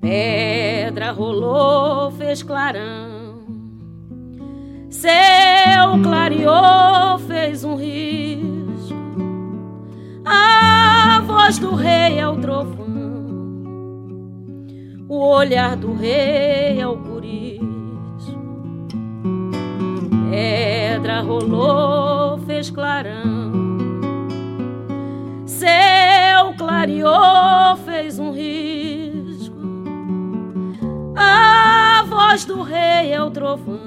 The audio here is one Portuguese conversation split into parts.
Pedra rolou, fez clarão, céu clareou, fez um risco. A voz do rei é o trovão, o olhar do rei é o corisco. Pedra rolou, fez clarão, céu clareou, fez um risco. A voz do rei é o trovão,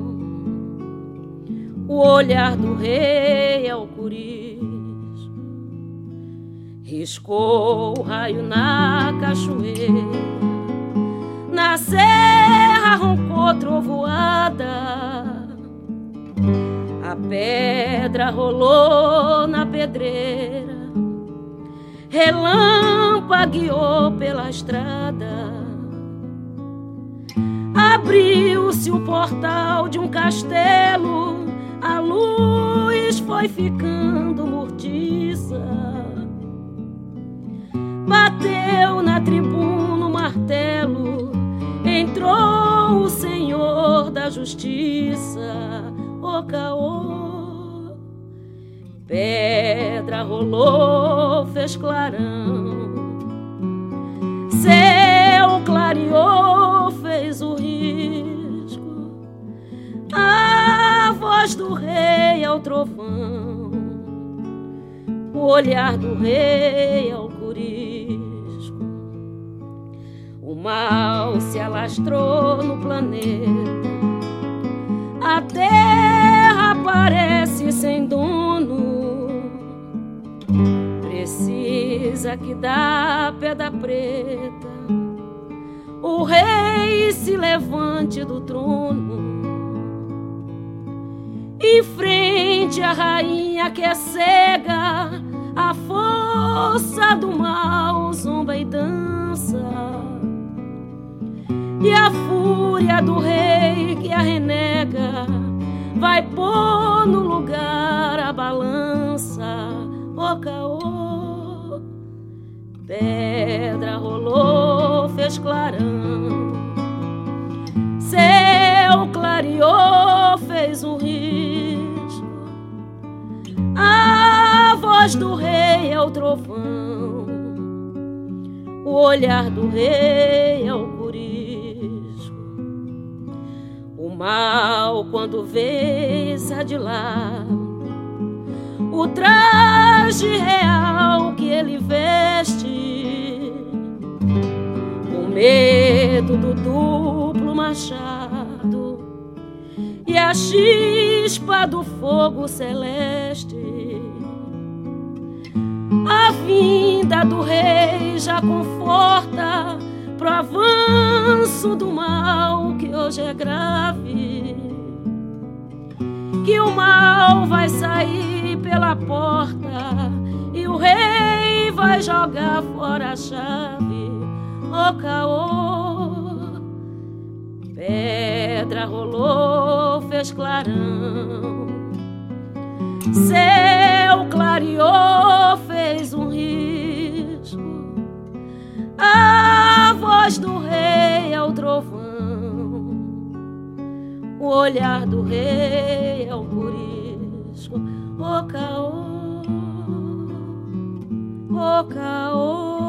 o olhar do rei é o corisco. Riscou o raio na cachoeira, na serra roncou trovoada. A pedra rolou na pedreira, relampagueou pela estrada. Abriu-se o portal de um castelo, a luz foi ficando mortiça. Bateu na tribuna o martelo, entrou o Senhor da Justiça. Ô caô, pedra rolou, fez clarão, céu clareou, fez o risco. A voz do rei é o trovão, o olhar do rei é o corisco. O mal se alastrou no planeta, a terra parece sem dono. Precisa que da pedra preta o rei se levante do trono. Em frente à rainha que é cega, a força do mal zomba e dança. E a fúria do rei que a renega vai pôr no lugar a balança. Ô caô, pedra rolou, fez clarão, céu clareou, fez um risco. A voz do rei é o trovão, o olhar do rei é o corisco. O mal quando vês a de lá, o traje real que ele veste, o medo do duplo machado e a chispa do fogo celeste. A vinda do rei já conforta pro avanço do mal que hoje é grave, que o mal vai sair pela porta e o rei vai jogar fora a chave. Ô caô, pedra rolou, fez clarão, céu clareou, fez um risco. A voz do rei é o trovão, o olhar do rei é o corisco. Ô caô, ô caô.